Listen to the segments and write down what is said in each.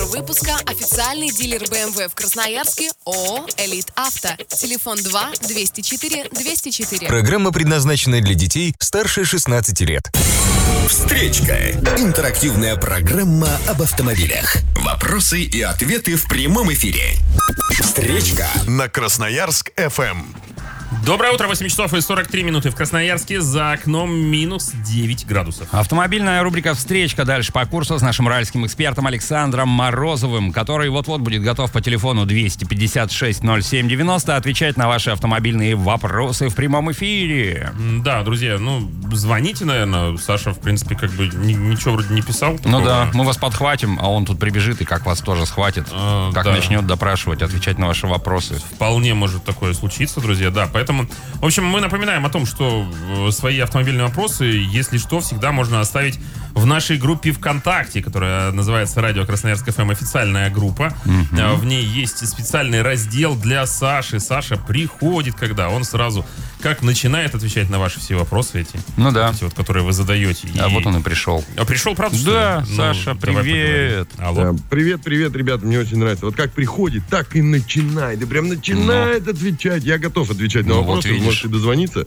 выпуска официальный дилер BMW в Красноярске ООО «Элит Авто». Телефон 2-204-204. Программа предназначена для детей старше 16 лет. Встречка. Интерактивная программа об автомобилях. Вопросы и ответы в прямом эфире. Встречка на Красноярск FM. Доброе утро, 8 часов и 43 минуты в Красноярске, за окном минус 9 градусов. Автомобильная рубрика «Встречка» дальше по курсу с нашим уральским экспертом Александром Морозовым, который вот-вот будет готов по телефону 256-07-90 отвечать на ваши автомобильные вопросы в прямом эфире. Да, друзья, звоните, наверное. Саша, в принципе, ничего вроде не писал. Ну да, мы вас подхватим, а он тут прибежит и как вас тоже схватит, начнет допрашивать, отвечать на ваши вопросы. Вполне может такое случиться, друзья, да. Поэтому, в общем, мы напоминаем о том, что свои автомобильные вопросы, если что, всегда можно оставить в нашей группе ВКонтакте, которая называется «Радио Красноярск ФМ», официальная группа. В ней есть специальный раздел для Саши. Саша приходит, когда он сразу как начинает отвечать на ваши все вопросы эти. Ну да. Эти которые вы задаете. А вот он и пришел. А пришел, правда, что ли? Да, Саша, привет. Алло. Привет, ребята, мне очень нравится. Вот как приходит, так и начинает. И прям начинает отвечать. Я готов отвечать на вопросы. Вы можете дозвониться.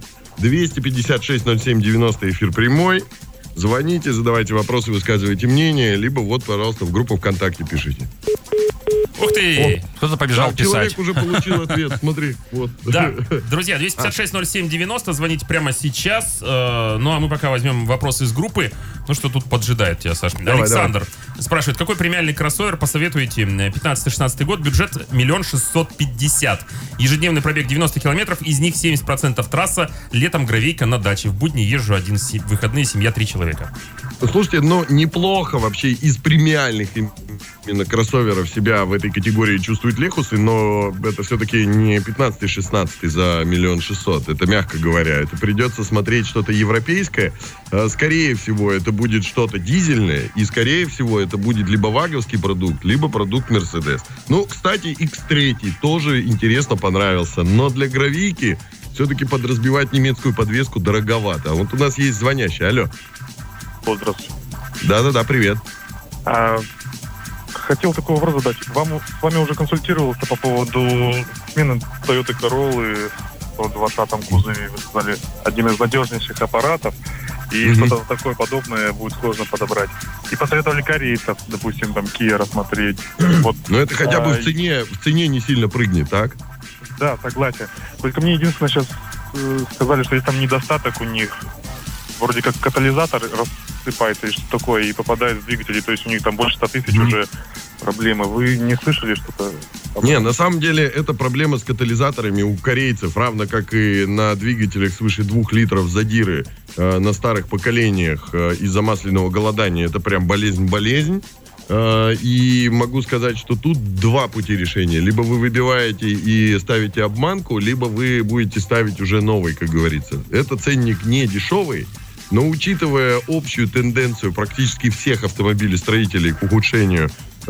256-07-90, эфир прямой. Звоните, задавайте вопросы, высказывайте мнение, либо пожалуйста, в группу ВКонтакте пишите. Ух ты! Кто-то побежал писать. Человек уже получил ответ, смотри. Вот. Да, друзья, 256-07-90, звоните прямо сейчас. А мы пока возьмем вопросы из группы. Что тут поджидает тебя, Саша? Александр спрашивает, какой премиальный кроссовер посоветуете? 15-16 год, бюджет 1 650 000. Ежедневный пробег 90 километров, из них 70% трасса, летом гравейка на даче. В будни езжу один, выходные, семья 3 человека. Слушайте, неплохо вообще из премиальных именно кроссоверов себя в этой категории чувствуют Лехусы, но это все-таки не 15-16 за 1 600 000, это мягко говоря. Это придется смотреть что-то европейское. Скорее всего, это будет что-то дизельное, и скорее всего, это будет либо ваговский продукт, либо продукт Mercedes. Кстати, X3 тоже интересно понравился, но для гравийки все-таки подразбивать немецкую подвеску дороговато. А вот у нас есть звонящий. Алло. Здравствуйте. Да, привет. Хотел такой вопрос задать. С вами уже консультировался по поводу смены Toyota Corolla в 2020 кузове. Вы сказали, одним из надежнейших аппаратов. И что-то такое подобное будет сложно подобрать. И посоветовали корейцев, допустим, Kia рассмотреть. Но это хотя бы в цене не сильно прыгнет, так? Да, согласен. Только мне единственное сейчас сказали, что есть там недостаток у них. Вроде как катализатор рассыпается и что такое, и попадает в двигатели. То есть у них там больше 100 000 уже проблемы. Вы не слышали что-то? Не, на самом деле это проблема с катализаторами у корейцев, равно как и на двигателях свыше 2 литров задиры на старых поколениях из-за масляного голодания. Это прям болезнь. И могу сказать, что тут два пути решения. Либо вы выбиваете и ставите обманку, либо вы будете ставить уже новый, как говорится. Это ценник не дешевый, но учитывая общую тенденцию практически всех автомобилестроителей к ухудшению,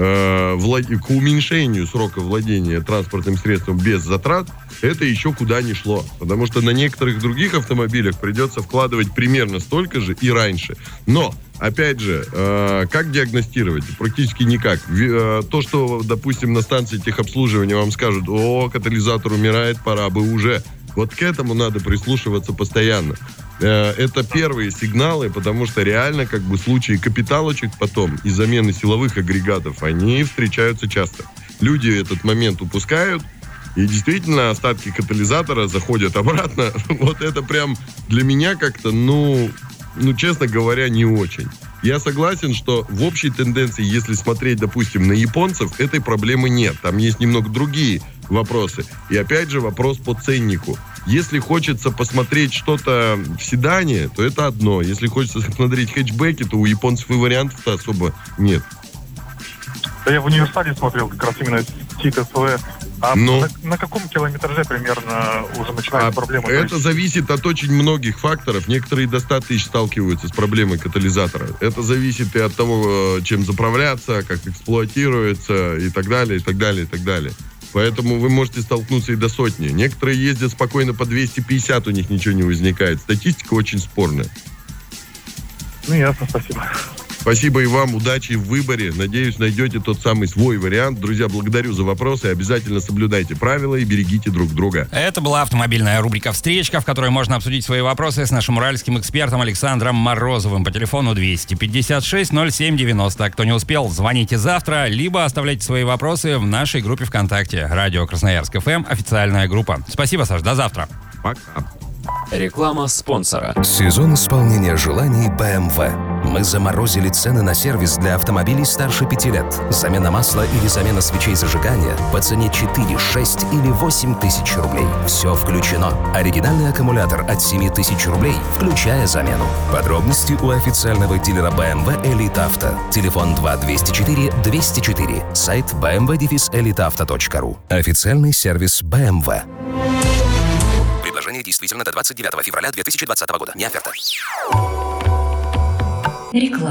к уменьшению срока владения транспортным средством без затрат, это еще куда ни шло. Потому что на некоторых других автомобилях придется вкладывать примерно столько же и раньше. Но, опять же, как диагностировать? Практически никак. То, что, допустим, на станции техобслуживания вам скажут: катализатор умирает, пора бы уже. Вот к этому надо прислушиваться постоянно. Это первые сигналы, потому что реально случаи капиталочек потом и замены силовых агрегатов, они встречаются часто. Люди этот момент упускают, и действительно остатки катализатора заходят обратно. Вот это прям для меня как-то, честно говоря, не очень. Я согласен, что в общей тенденции, если смотреть, допустим, на японцев, этой проблемы нет. Там есть немного другие вопросы. И опять же вопрос по ценнику. Если хочется посмотреть что-то в седане, то это одно. Если хочется смотреть хэтчбеки, то у японцев и вариантов-то особо нет. Да, я в универсале смотрел как раз именно Тита СВ. На каком километраже примерно уже начинается проблема? Это зависит от очень многих факторов. Некоторые до 100 000 сталкиваются с проблемой катализатора. Это зависит и от того, чем заправляться, как эксплуатируется и так далее, и так далее, и так далее. Поэтому вы можете столкнуться и до 100. Некоторые ездят спокойно по 250, у них ничего не возникает. Статистика очень спорная. Ясно, спасибо. Спасибо и вам, удачи в выборе. Надеюсь, найдете тот самый свой вариант. Друзья, благодарю за вопросы. Обязательно соблюдайте правила и берегите друг друга. Это была автомобильная рубрика «Встречка», в которой можно обсудить свои вопросы с нашим уральским экспертом Александром Морозовым по телефону 256-07-90. Кто не успел, звоните завтра, либо оставляйте свои вопросы в нашей группе ВКонтакте. Радио Красноярск ФМ, официальная группа. Спасибо, Саш, до завтра. Пока. Реклама спонсора. Сезон исполнения желаний BMW. Мы заморозили цены на сервис для автомобилей старше 5 лет. Замена масла или замена свечей зажигания по цене 4, 6 или 8 тысяч рублей. Все включено. Оригинальный аккумулятор от 7 тысяч рублей, включая замену. Подробности у официального дилера BMW Elite Auto. Телефон 2-204-204. Сайт bmw-eliteauto.ru. Официальный сервис BMW. Предложение действительно до 29 февраля 2020 года. Не оферта. Реклама.